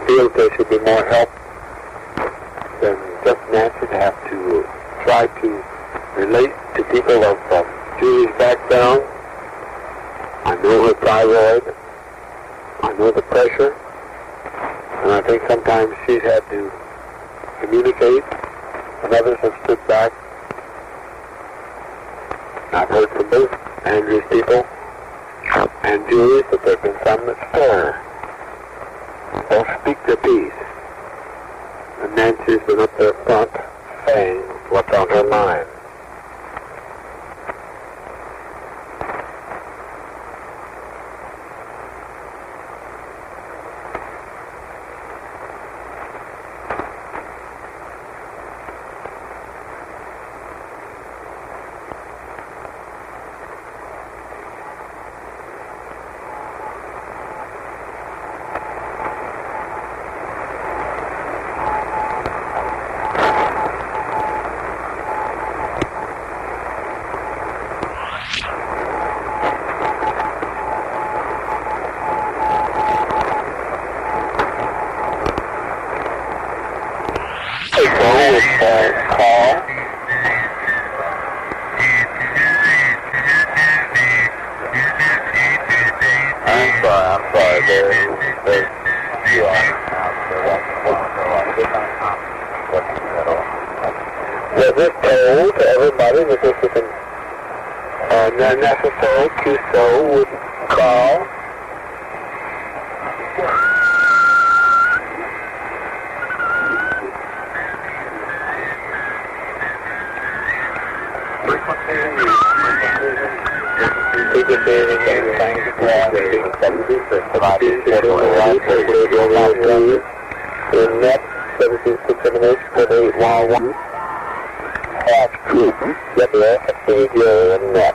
feels there should be more help than just Nancy to have to try to relate to people of Julie's background. I know her thyroid. I know the pressure. And I think sometimes she's had to communicate, and others have stood back. I've heard from both Andrew's people and Julie's that there have been some that stir. They'll speak their piece. And Nancy's been up there front saying what's on her mind. Was it told to everybody that this was an unnecessary QSO would call? In net 17-678-4811. That's true. WFAJ in net.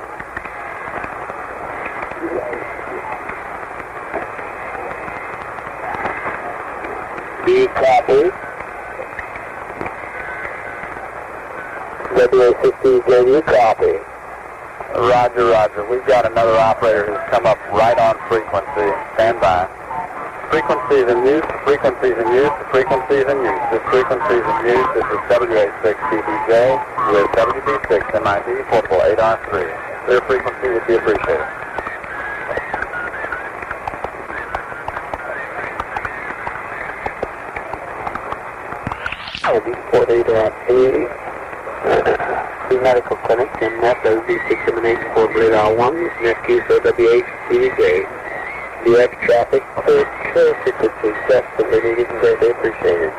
B copy. WFAJ copy. Roger, roger. We've got another operator who's come up right on frequency. Stand by. Frequencies in use, frequencies in use, frequencies in use. This frequencies in use. This is WA6TBJ with WB6 MID portable 8R3. Clear frequency would be appreciated. WB48R3. The medical clinic in net WB678 portable 8R1. Net QSO WH-TBJ. The X traffic for clear frequency just that they needed and greatly appreciated.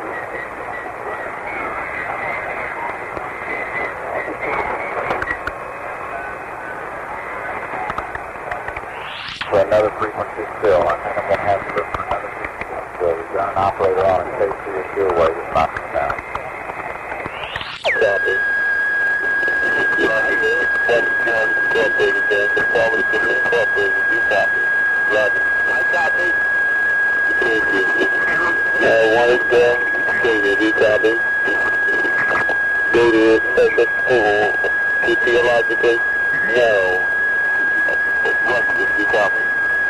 For another frequency still, I think I'm going to have to look for another frequency still. We've got an operator on in case the issue away that's knocking us down. Copy. One is down, you copy. Go to special physiologically? No. What is you copy?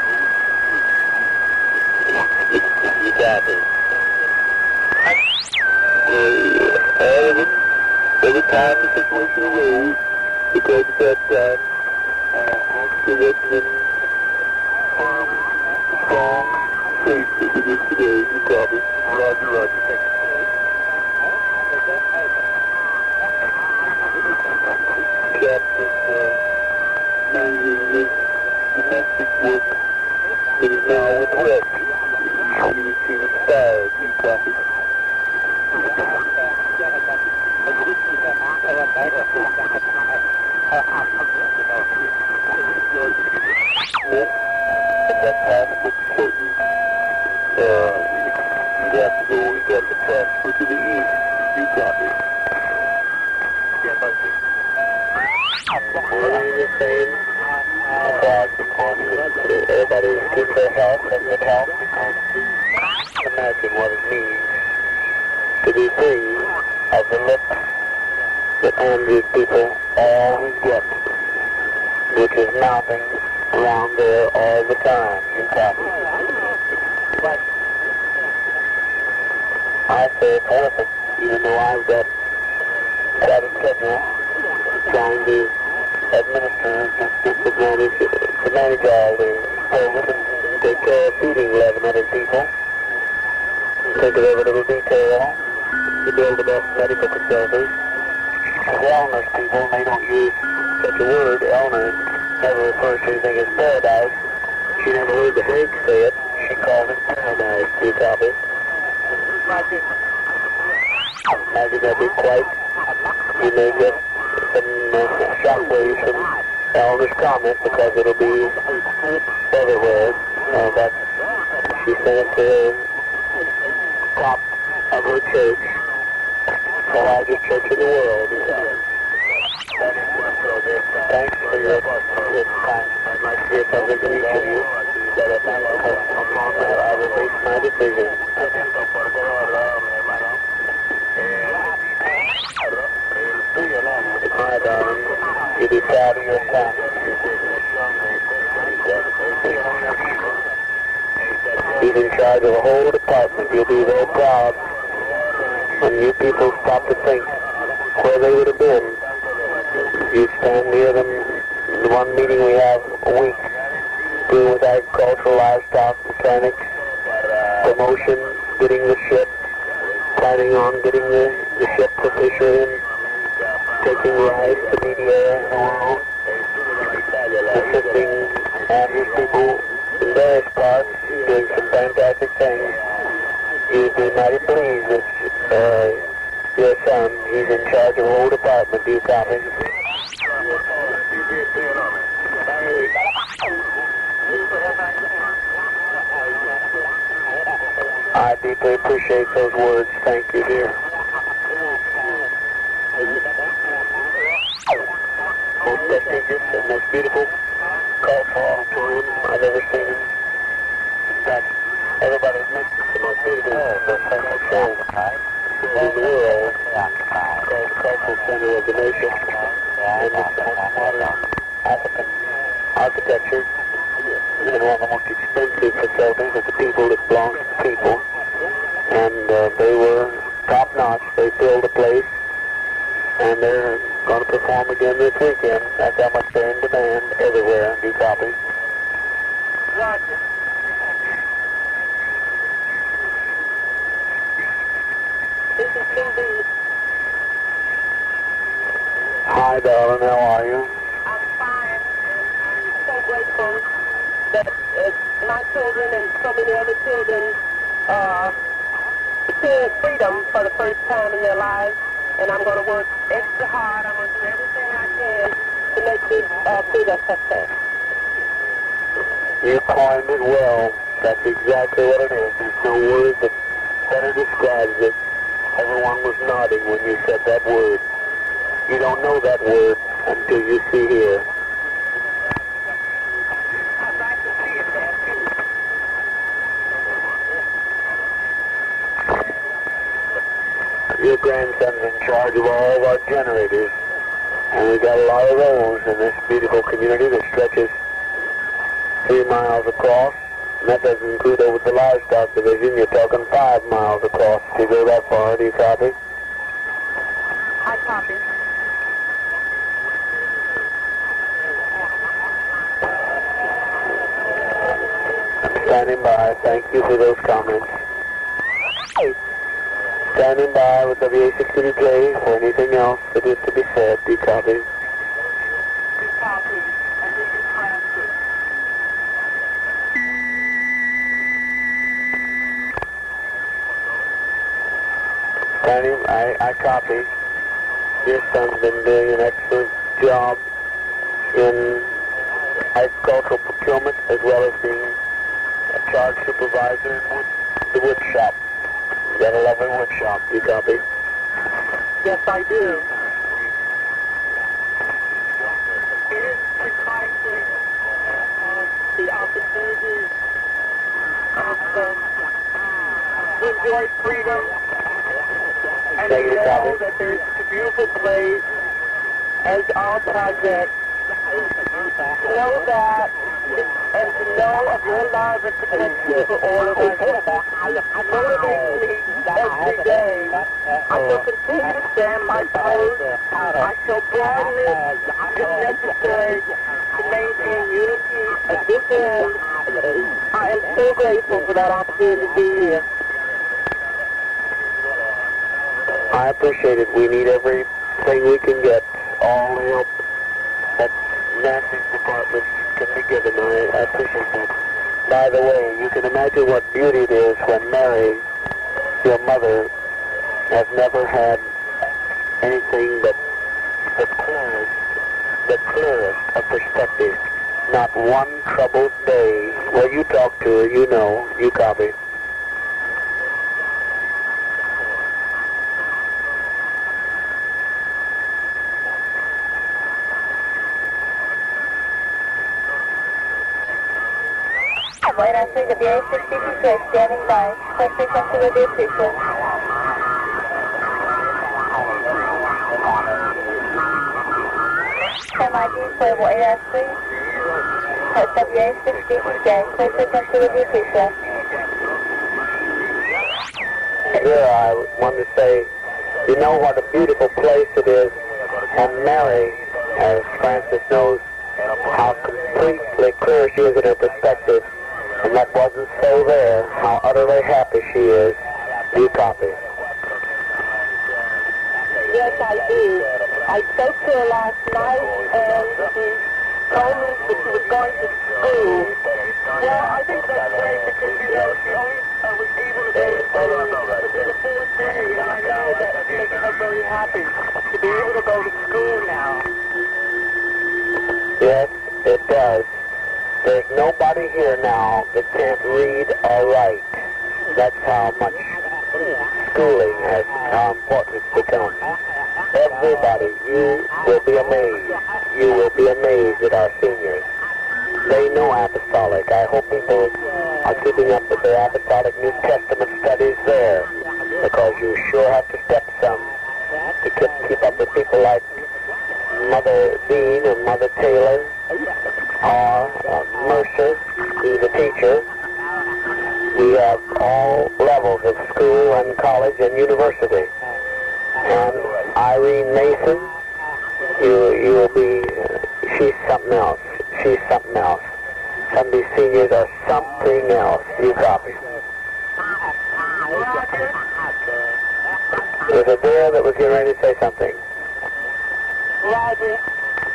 You copy. Every time the situation arose, because at that time, oxygen strong safety to this today, you copy. Roger, roger, thank you. Captain, managing domestic work that is now in red. You see the stars, you copy. At that time, it was important. You'd have to go, we got the transfer to the east. You copy. The same about the point everybody keep their health and good health because imagine what it means to be free of the look that Andrew's people always get, which is mouthing around there all the time. You copy. I say terrific, even though I've got quite a schedule trying to administer to manage all the programs and take care of feeding 1,100 people. Think of every little detail to build the best medical facilities. As Eleanor's people, they don't use such a word. Eleanor never refers to anything as paradise. She never heard the Hank say it. She called it paradise. Do you copy? Imagine that be quite. You may get some shockwaves from Eleanor's comment because it'll be everywhere. That she sent it to the top of her church, the largest church in the world. Thanks for your time. I'd like to hear something from each of you. Upon that, I will base my decision. Hi, darling. You be proud of your son. He's in charge of a whole department. You'll be very proud when you people stop to think where they would have been. You stand near them. The one meeting we have a week, dealing with agricultural, livestock, mechanics, promotion, getting the ship, planning on getting the ship to fisher in, taking rides to media in the world, assisting Andrew's people in various parts, doing some fantastic things. You'd be mighty pleased with your son. He's in charge of a whole department. Do you copy? I deeply appreciate those words. Thank you, dear. Most prestigious and most beautiful cultural auditorium I've ever seen. In fact, everybody's missed the most beautiful show in the world, called the Cultural Center of the Nation, and it's the most modern African architecture and one of the most expensive facilities of the people that belongs to the people. And they were top-notch. They filled the place, and they're going to perform again this weekend. That's how much they're in demand everywhere. Do you copy? Roger. This is TV. Hi, darling. How are you? I'm fine. I'm so grateful that my children and so many other children experienced freedom for the first time in their lives. And I'm going to work extra hard. I'm going to do everything I can to make this freedom success. You coined it well. That's exactly what it is. There's no word that better describes it. Everyone was nodding when you said that word. You don't know that word until you see here. I'd like to see it there, too. Your grandson's in charge of all of our generators, and we've got a lot of those in this beautiful community that stretches 3 miles across, and that doesn't include over the livestock division. You're talking 5 miles across if you go that far. Do you copy? I copy. I'm standing by. Thank you for those comments. Standing by with WA62J for anything else that is to be said. Do you copy? Copy. And this is Francis. Standing, I copy. Your son's been doing an excellent job in agricultural procurement as well as being a charge supervisor in the wood shop. You got a lovely wood shop. Do you copy? Yes, I do. It is precisely the opportunity to enjoy freedom and Thank to you, know Copy. that there's a beautiful place as our project know that and to know of your love and protection for all of us motivates me every day. I shall continue to stand my post. I shall broaden it if necessary to maintain unity at this end. I am so grateful for that opportunity to be here. I appreciate it. We need everything we can get, all the help that Nancy's department can be given. I appreciate that. By the way, you can imagine what beauty it is when Mary, your mother, has never had anything but the clearest of perspective. Not one troubled day. Well, you talk to her, you know, you copy. White answer to the A666, standing by. Clear frequency with the appreciation. MID playable 8-3. Port WA666, clear frequency with the appreciation. Here, I wanted to say, you know what a beautiful place it is, and Mary, as Francis knows, how completely clear she is in her perspective. And that wasn't so there, how utterly happy she is. You copy. Yes, I do. I spoke to her last night, and she told me that she was going to school. Well, I think that's great because, you know, she only was able to go to school within the 4th day, and I know that's making her very happy to be able to go to school now. Yes, it does. There's nobody here now that can't read or write. That's how much schooling has, how important it's become. Everybody, you will be amazed. You will be amazed at our seniors. They know apostolic. I hope people are keeping up with their apostolic New Testament studies there, because you sure have to step some to keep up with people like Mother Dean and Mother Taylor, or Mercer, who's a teacher. We have all levels of school and college and university. And Irene Mason, you will be, she's something else. She's something else. Some of these seniors are something else. You copy. There's a dear that was getting ready to say something. Roger.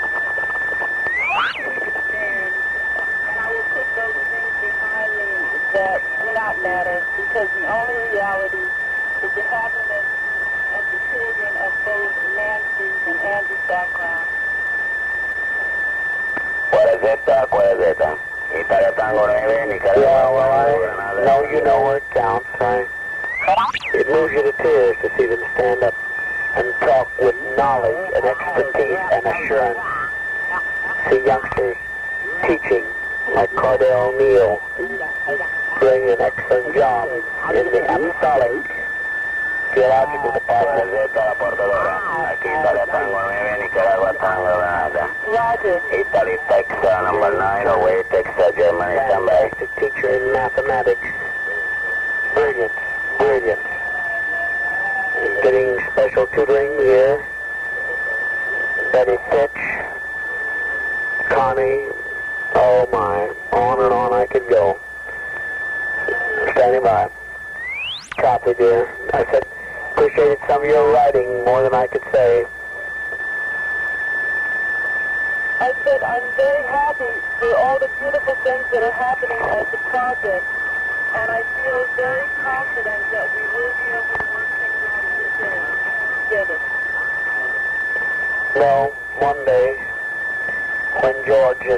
And I will put those things behind me that do not matter, because the only reality is the happiness of the children of both Nancy's and Andrew's background. Yeah, well, I know you know where it counts. It moves you to tears to see them stand up and talk with knowledge and expertise and assurance. See youngsters teaching like Cordell O'Neill, doing an excellent job in the apostolic theological department. Roger. Italy, Texas, number 908, Texas, Germany, standby. Fantastic teacher in mathematics. Brilliant, brilliant. And getting special tutoring here. Betty Fitch, Connie, oh my, on and on I could go. Standing by. Copy, dear. I said, appreciated some of your writing more than I could say. I said I'm very happy for all the beautiful things that are happening at the project, and I feel very confident that we will be able to work things out in this end together. Well, one day, when George's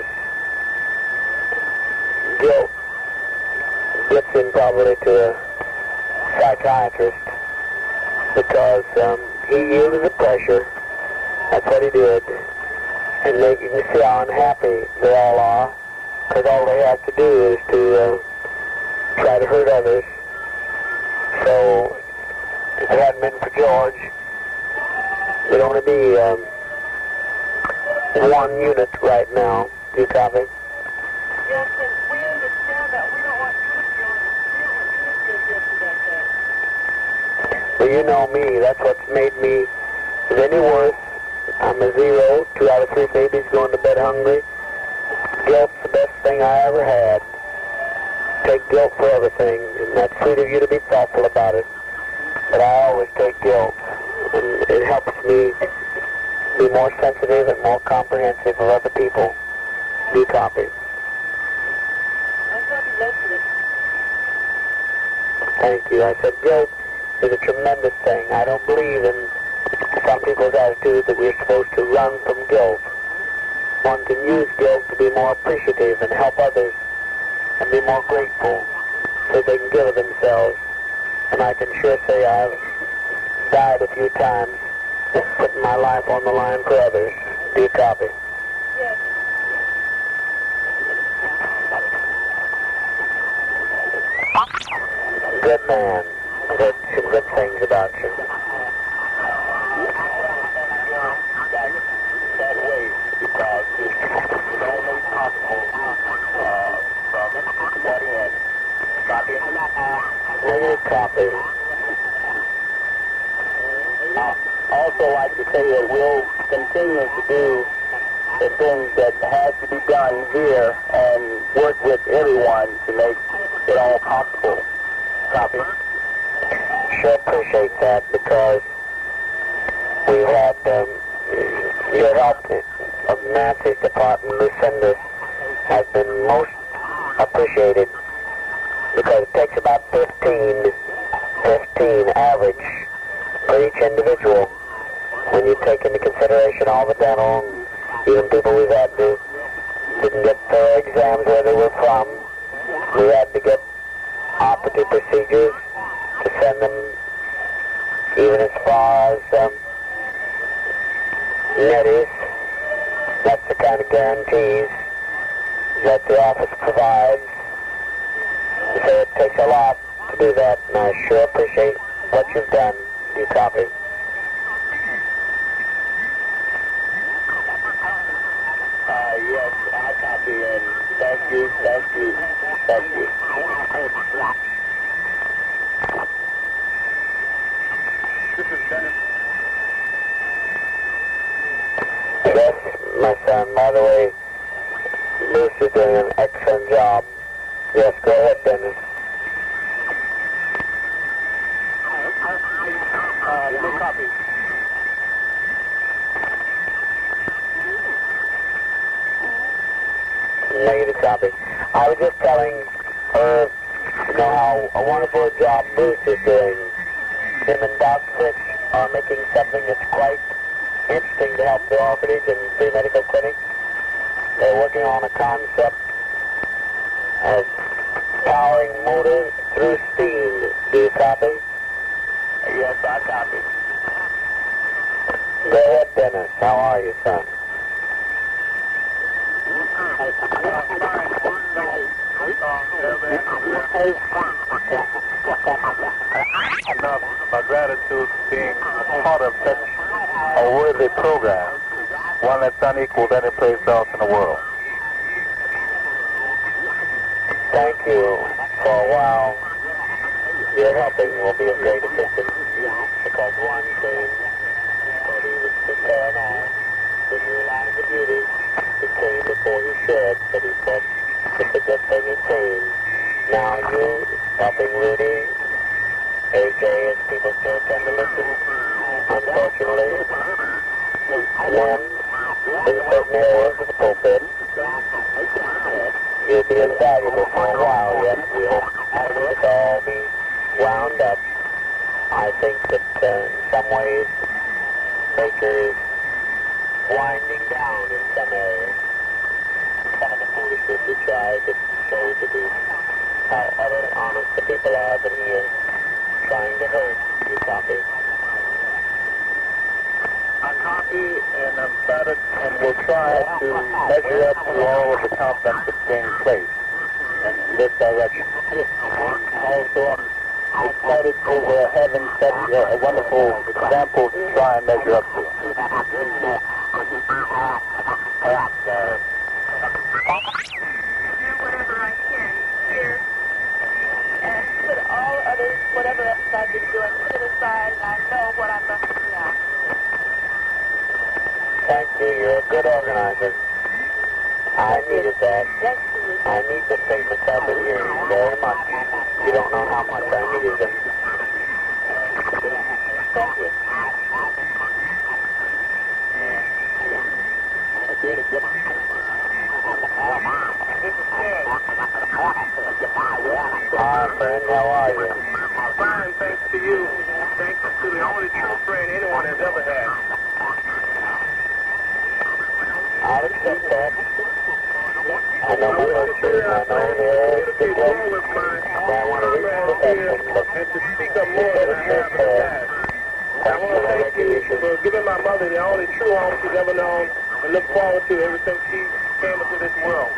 guilt gets him probably to a psychiatrist, because he yielded to pressure. That's what he did. And you can see how unhappy they all are, because all they have to do is to try to hurt others. So, if it hadn't been for George, there'd only be 1 unit right now. Do you copy? Yes, and we understand that. We don't want you to feel yesterday. Well, you know me. That's what's made me any worse. I'm a 0. 2 out of 3 babies going to bed hungry. Guilt's the best thing I ever had. Take guilt for everything, and that's sweet of you to be thoughtful about it. But I always take guilt, and it helps me be more sensitive and more comprehensive of other people. Do you copy? Thank you. I said guilt is a tremendous thing. I don't believe in some people's attitude that we're supposed to run from guilt. One can use guilt to be more appreciative and help others and be more grateful so they can give of themselves. And I can sure say I've died a few times putting my life on the line for others. Do you copy? Yes. Good man. Good things about you. That way, because it's only possible from that end. Copy? Negative copy. I also like to say that we'll continue to do the things that has to be done here and work with everyone to make it all possible. Copy? Sure appreciate that, because we've had your help of Nancy's department, Lucinda, has been most appreciated, because it takes about 15 average for each individual when you take into consideration all the dental, even people we've had to didn't get their exams where they were from. We had to get operative procedures to send them even as far as netties. That's the kind of guarantees that the office provides. So it takes a lot to do that, and I sure appreciate what you've done. Do you copy? Yes, I copy, and thank you. This is Dennis. Yes, my son. By the way, Bruce is doing an excellent job. Yes, go ahead, Dennis. Let me copy. Negative copy. I was just telling her, how a wonderful job Bruce is doing. Him and Doc Fritz are making something that's quite interesting to help the orphanage and free medical clinics. They're working on a concept of powering motors through steam. Do you copy? Yes, I copy. Go ahead, Dennis. How are you, son? My gratitude for being part of such a worthy program, one that's unequaled any place else in the world. Thank you. For a while, your helping will be of great assistance, because one thing that he was prepared on to realize the beauty that came before he shed, but he said it's a good thing it came. Now you, helping Rudy, AJ, as people still tend to listen, unfortunately, Lynn, in certain areas of the pulpit, you'll be invaluable for a while yet. We'll have to all be wound up. I think that in some ways, Baker is winding down in some areas. Some of the foolishness he tries to show to be how utter honest the people are, but he is trying to hurt. You copy? I copy and I'm started and will try to measure up to all of the confidence that's being placed in this direction. Also, I'm excited over having such a wonderful example to try and measure up to. whatever I can here and put all others, whatever else I've been doing, put it aside, and I know what I'm left with now. Thank you. You're a good organizer. I needed that. I need the statements I've been hearing very much. You don't know how much I needed them. Thank you. Hi, friend. How are you? Fine, thanks to you. Thanks to the only true friend anyone has ever had. I'll accept that. I know my virtues. I know they're the place where I want to reach perfection, but And to speak up more than I have in the past. I want to thank you for giving my mother the only true home she's ever known and look forward to everything she came into this world.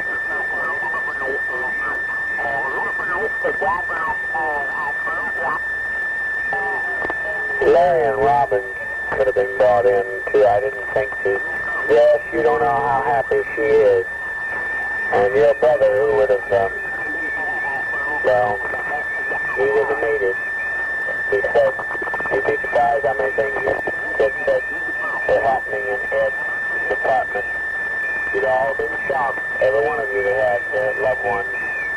Larry and Robin could have been brought in, too. I didn't think to. Yes, you don't know how happy she is. And your brother, who would have, well, he would have made it. He said, you'd be surprised how many things your kids said were happening in Ed's department. You'd all been shocked, every one of you that had loved ones.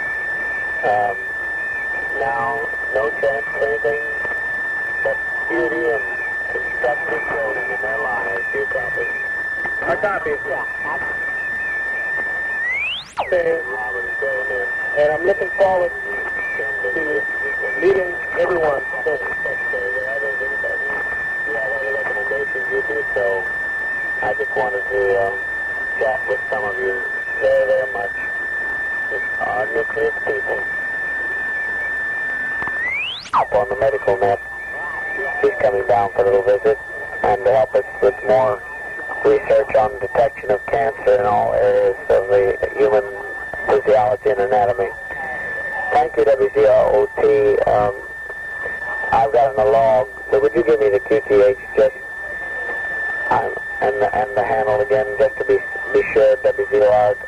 Now, no chance for anything but beauty and constructive building in their lives. You copy. I copy. And I'm looking forward to meeting everyone. You do so. I just wanted to chat with some of you very, very much. Our nucleus people. Up on the medical net. He's coming down for a little visit and to help us with more research on detection of cancer in all areas of the human physiology and anatomy. Thank you, WZROT. I've got in the log, but would you give me the QTH just and the handle again, just to be sure, WZROT.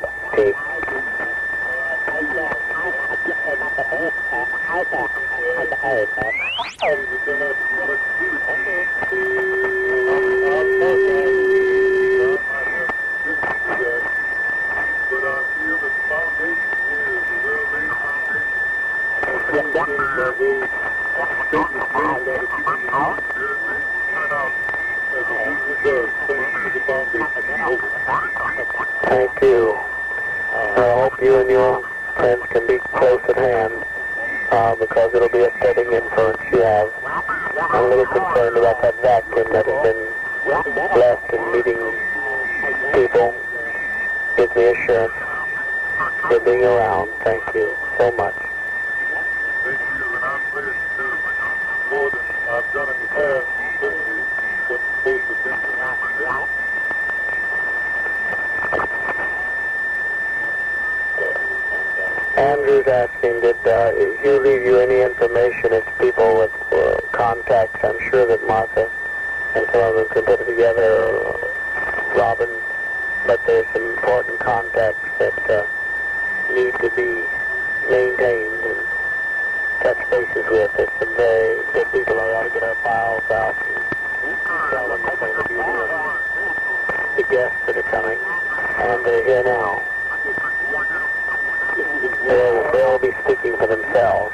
Thank you. I hope you and your friends can be close at hand, because it'll be a steadying influence you have. I'm a little concerned about that vacuum that has been left in meeting people. Gives me assurance for being around. Thank you so much. Thank you, and I'm glad to more than I've done in the past, especially what's supposed to be done. Andrew's asking, did he leave you any information as people with contacts? I'm sure that Martha and some of them can put it together, Robin, but there's some important contacts that need to be maintained and touch bases with. There's some very good people who ought to get our files out and tell them about the beauty of the guests that are coming, and they're here now. They'll be speaking for themselves,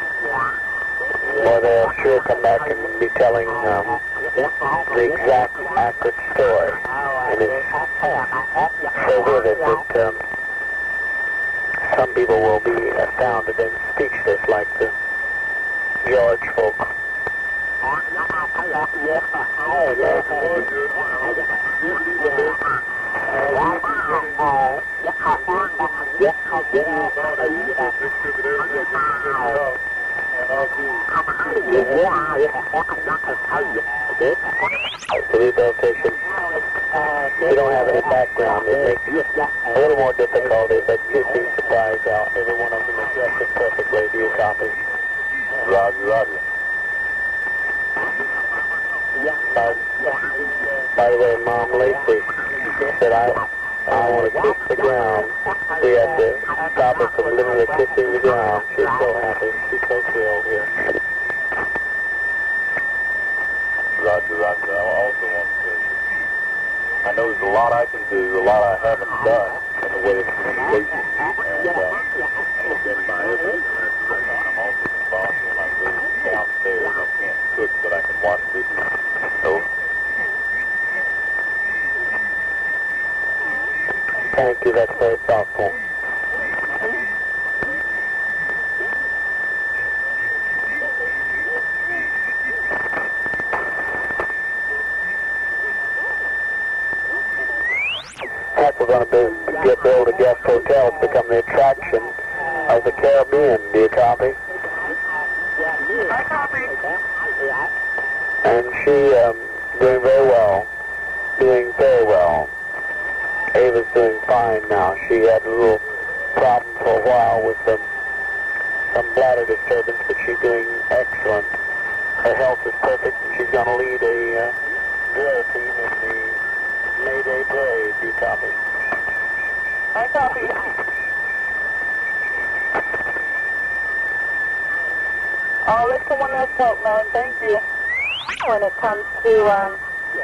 or they'll sure come back and be telling the exact, accurate story. And it's so vivid that some people will be astounded and speechless, like the George folk. The rehabilitation, you don't have any background. It makes it a little more difficulty, but you'd be surprised how every one of them addressed it perfectly. Do you copy? Roger. By the way, Mom Lacey said I want to kiss the ground. We had to stop her from literally kissing the ground. She's so happy. She's so thrilled here. Roger, Roger. I also want to say, I know there's a lot I can do, a lot I haven't done in the way of communication. And in my efforts, I'm also involved when I go downstairs. I can't cook, but I can watch videos. So, thank you. That's very thoughtful. Heck, we're going to build a guest hotel to become the attraction of the Caribbean. Do you copy? I copy. And she doing very well. Doing very well. Ava's doing fine now. She had a little problem for a while with some bladder disturbance, but she's doing excellent. Her health is perfect, and she's going to lead a drill team in the Mayday Parade. Do you copy? I copy. I'll let someone else help, man. Thank you. When it comes to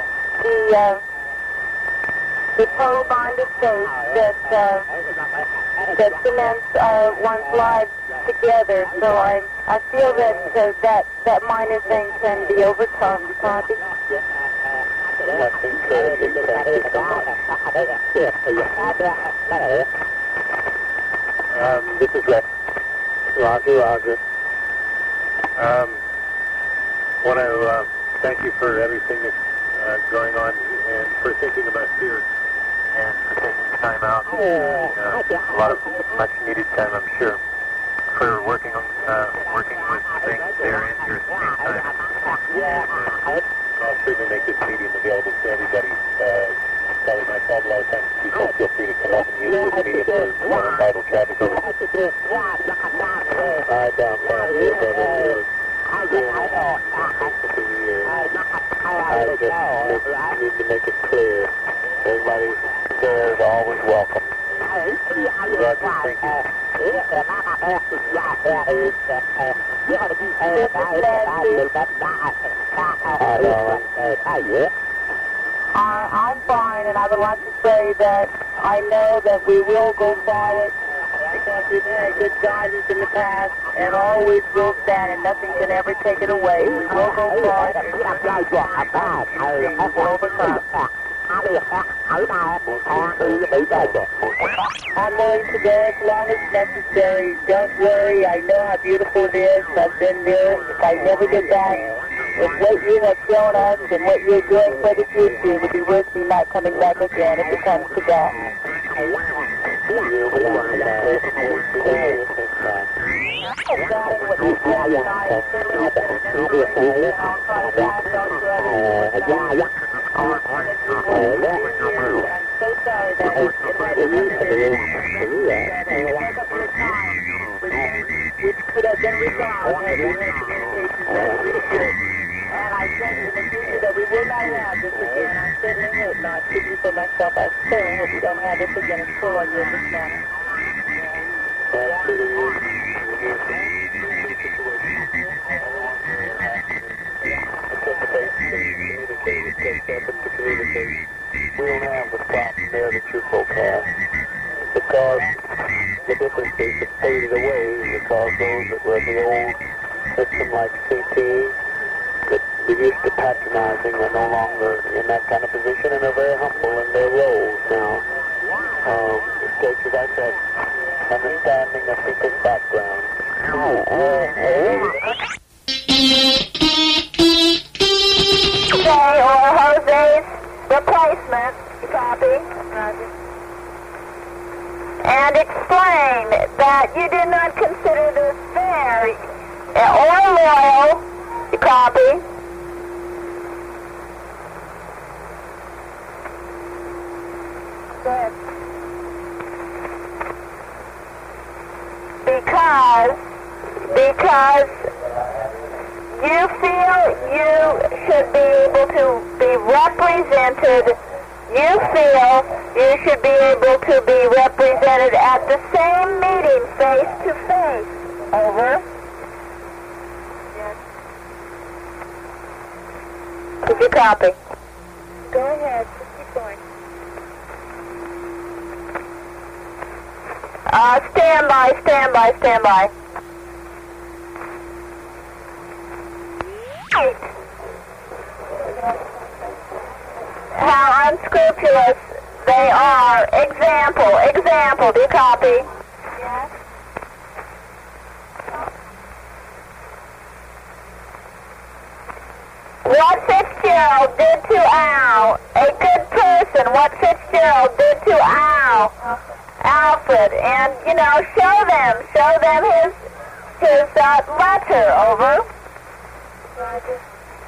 the total bond of faith that cements one's lives together. So I feel that minor thing can be overcome. Copy. That's encouraging. Thank you so much. This is Rex. Roger, Roger. want to thank you for everything that's going on and for thinking of us here and for taking time out. A lot of much needed time, I'm sure, for working with things there and here at the same time. I'll certainly make this medium available to everybody. Probably my fault a lot of times. People feel free to come up and use this medium for Bible traffic. I doubt that, dear brother. I just need to make it clear. Everybody there is always welcome. Roger, thank you. I'm fine, and I would like to say that I know that we will go forward because we've had good guidance in the past and always will stand, and nothing can ever take it away. We will go forward. We will overcome. I'm willing to go as long as necessary. Don't worry. I know how beautiful it is. I've been there. If I never get back, if what you have shown us and what you're doing for the future would be worth me not coming back again if it comes to that. I'm so sorry that it which could have been resolved had we had communications that we should. And I think in the future that we will not have this again. I certainly hope not. Speaking for myself, I certainly hope we don't have this again and pull on you in this manner. We don't have the problem there that you folk have, because the differences have faded away, because those that were the old system like CT that we used to patronizing are no longer in that kind of position and are very humble in their roles now. Mistakes, as I said, understanding of people's background. Jose or Jose's replacement, copy, and explain that you did not consider this fair or loyal, copy. Go ahead. Because you feel you should be able to be represented you feel you should be able to be represented at the same meeting face to face. Over. Yes. Could you copy? Go ahead. Keep going. Stand by, stand by, stand by. How unscrupulous they are. Example, do you copy? Yes. What Fitzgerald did to Al, a good person, what Fitzgerald did to Al, Alfred, and, show them his letter, over. Roger.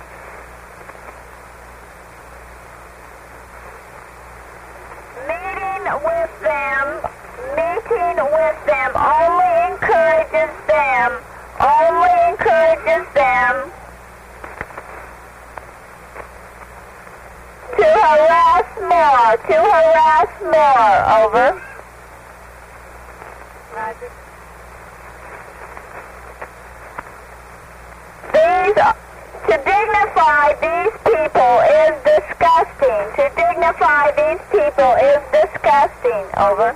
Meeting with them only encourages them to harass more, over. Roger. To dignify these people is disgusting. To dignify these people is disgusting, over.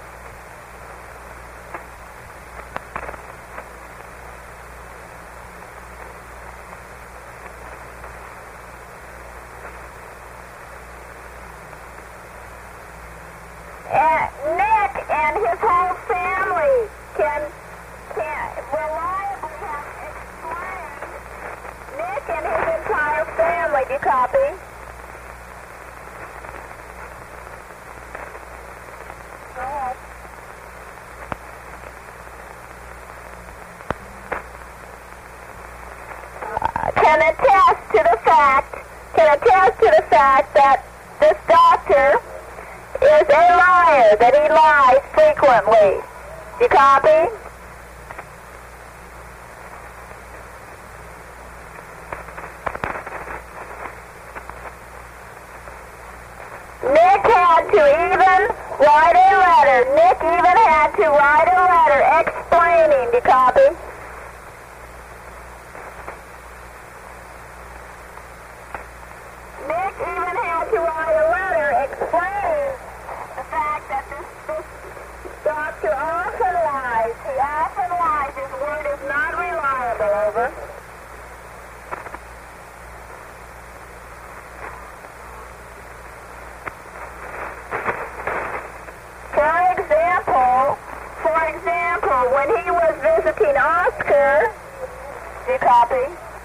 Nick and his whole family can reliably have explained. Nick and his entire family, do you copy? Go ahead. Can attest to the fact that this doctor is a liar, that he lies frequently. Do you copy? Nick had to even write a letter. Nick even had to write a letter explaining. Do you copy? Nick even had to write a letter explaining the fact that this doctor often lies. He often lies. His word is not reliable, over. For example, when he was visiting Oscar, do you copy?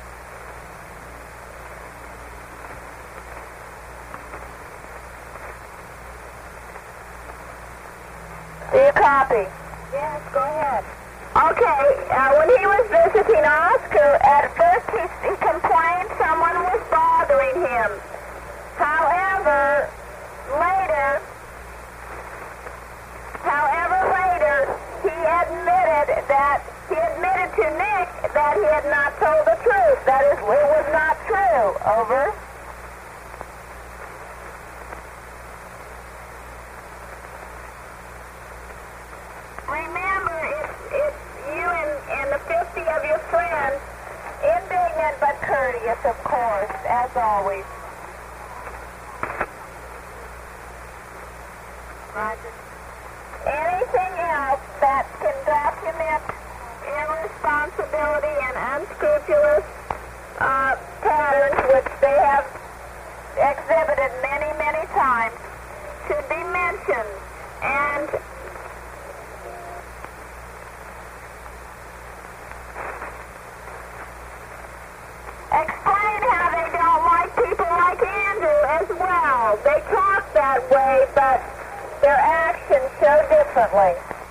Do you copy? Yes, go ahead. Okay, when he was visiting Oscar, at first he complained someone was bothering him. However, later, he admitted to Nick that he had not told the truth. That is, it was not true. Over. Remember, it's you and the 50 of your friends, indignant but courteous, of course, as always. Roger. Anything else that can document irresponsibility and unscrupulous patterns, which they have exhibited many, many times, should be mentioned. And explain how they don't like people like Andrew as well. They talk that way, but their actions show differently.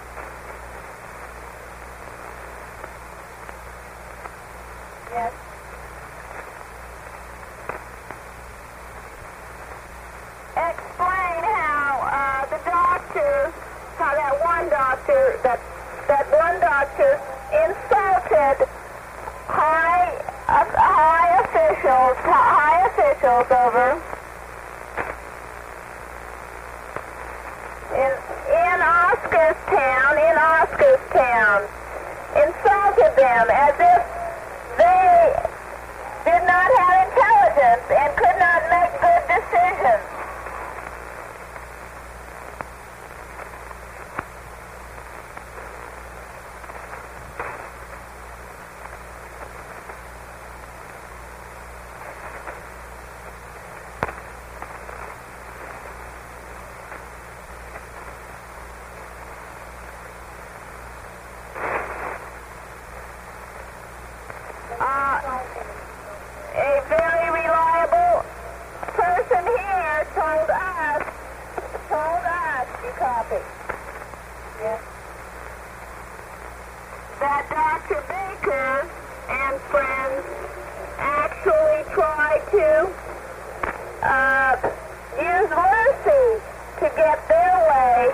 Yes. Explain how the doctor, how that one doctor insulted high officials over. them as if they did not have intelligence and could not make good decisions. A very reliable person here told us, you copy? Yes. That Dr. Baker and friends actually tried to use mercy to get their way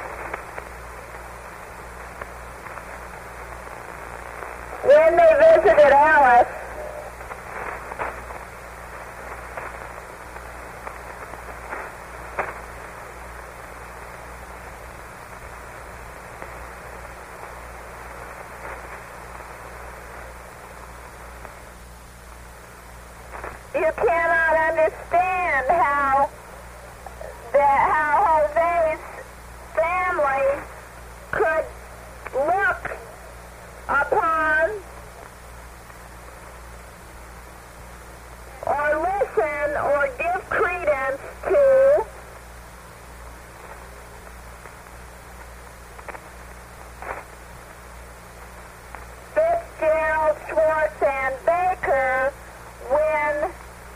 when they visited Alice. You cannot understand how Jose's family could look upon or listen or give credence to Fitzgerald, Schwartz, and Baker when,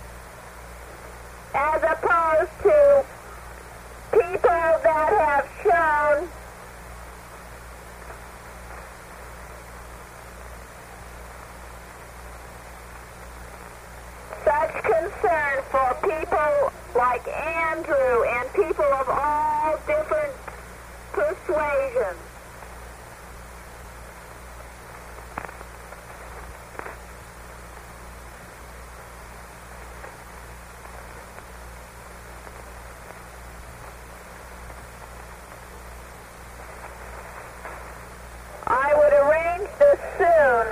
as opposed to people that have shown such concern for people like Andrew and people of all different persuasions. I would arrange this soon.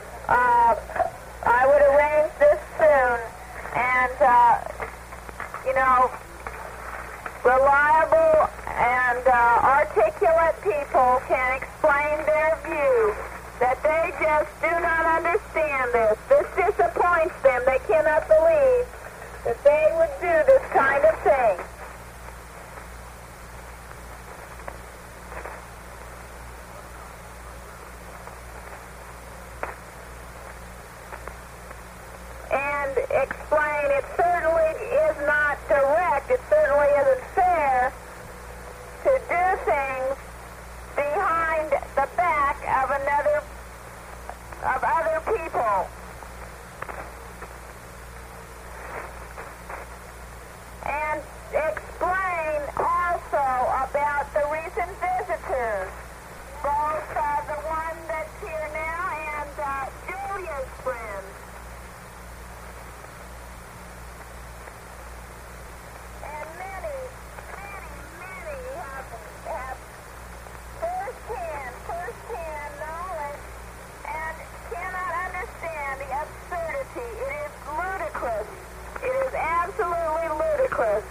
And, reliable and articulate people can explain their view that they just do not understand this. This disappoints them. They cannot believe that they would do this kind of thing. And explain it certainly is not direct, it certainly isn't fair to do things behind the back of other people. And explain also about the recent visitors, both the one that's here now and Julia's friend. And many have first-hand knowledge and cannot understand the absurdity. It is ludicrous. It is absolutely ludicrous.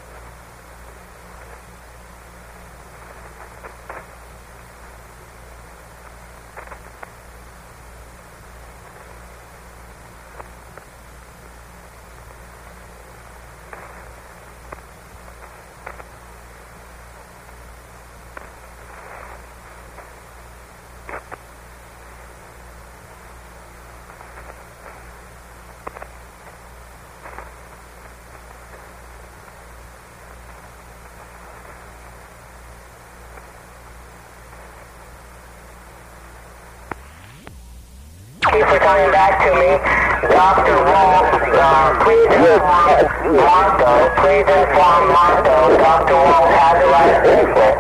Thank you for coming back to me. Dr. Wolf, please inform Marco. Dr. Wolf has the right of people.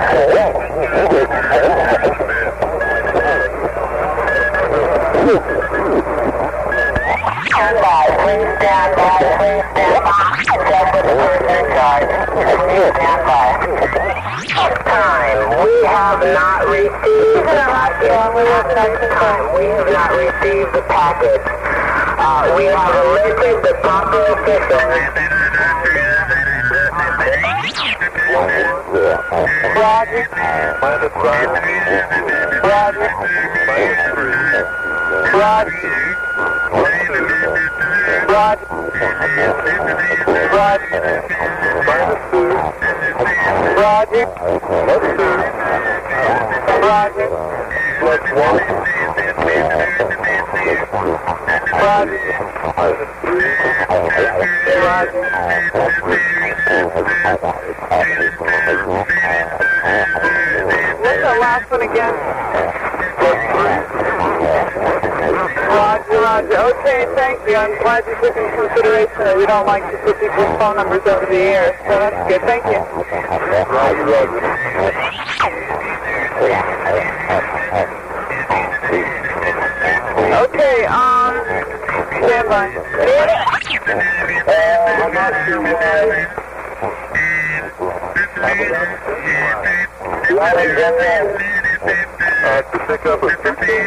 Stand by. Please stand by. Check with the person in charge. Please stand by. Time. We have have not received the packet. We have alerted the proper officials. Roger. Roger. Roger. Roger. Roger. Roger. What's the last one again? Roger. Okay, thank you. I'm glad you took into consideration that we don't like to put people's phone numbers over the air, so that's good. Thank you. Okay, stand by. I'm not sure why. To pick up a 15.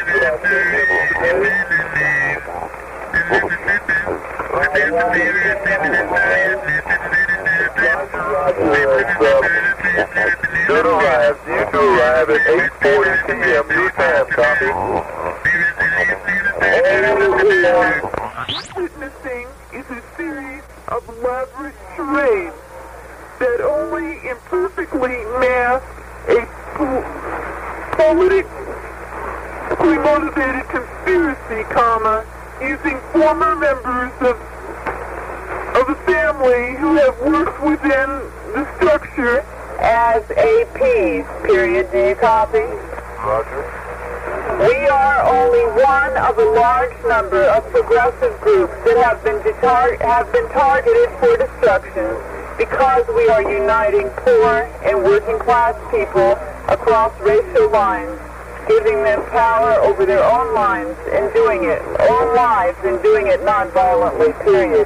Due to arrive at 8:40 p.m. your time, copy. Witnessing is a series of elaborate charades that only imperfectly mask a politically motivated conspiracy, using former members of a family who have worked within the structure As APs, period. Do you copy? Roger. We are only one of a large number of progressive groups that have been targeted for destruction because we are uniting poor and working class people across racial lines, giving them power over their own lives and doing it non-violently, period.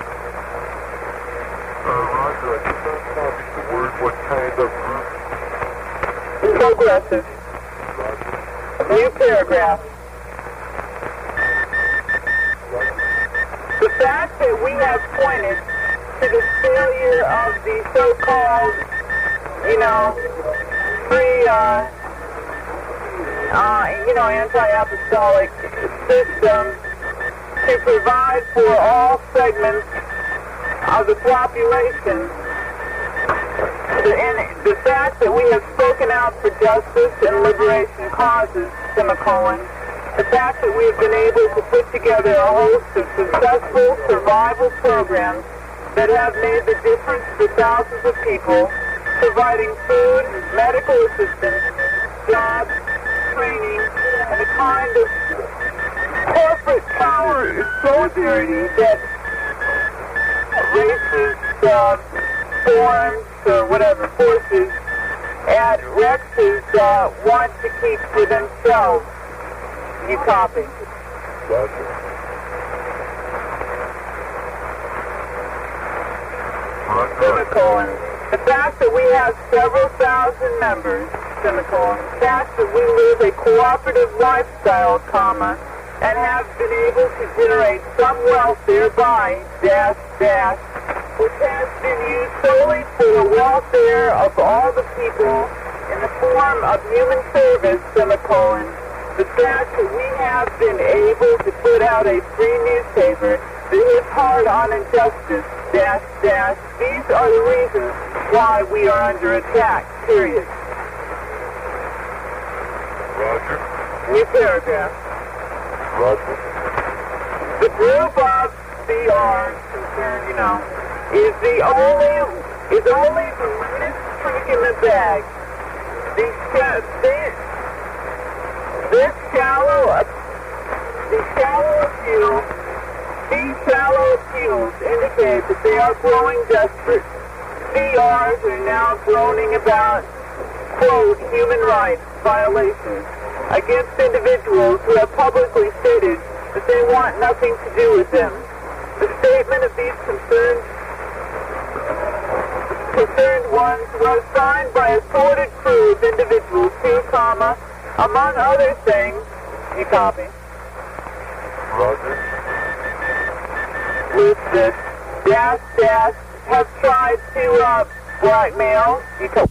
Roger, I did not copy the word. What kind of group? Progressive. New paragraph. The fact that we have pointed to the failure of the so-called, free, anti-apostolic system to provide for all segments of the population, the fact that we have spoken out for justice and liberation causes, the fact that we have been able to put together a host of successful survival programs that have made the difference for thousands of people, providing food, medical assistance, jobs, training, and a kind of corporate power and solidarity that racist forms or whatever forces at Rex's want to keep for themselves. You copy? Roger. Semicolon. The fact that we have several thousand members, semicolon. The fact that we live a cooperative lifestyle, and have been able to generate some wealth thereby, which has been used solely for the welfare of all the people in the form of human service, semicolon. The fact that we have been able to put out a free newspaper that is hard on injustice, these are the reasons why we are under attack, period. Roger. New paragraph. Roger. The group of CRs concerned, is only the latest trick in the bag. These shallow appeals indicate that they are growing desperate. CRs are now groaning about, quote, human rights violations against individuals who have publicly stated that they want nothing to do with them. The statement of these concerns concerned ones were assigned by assorted crews, individuals to, comma, among other things. You copy? Roger. With this dash have tried to blackmail. You copy?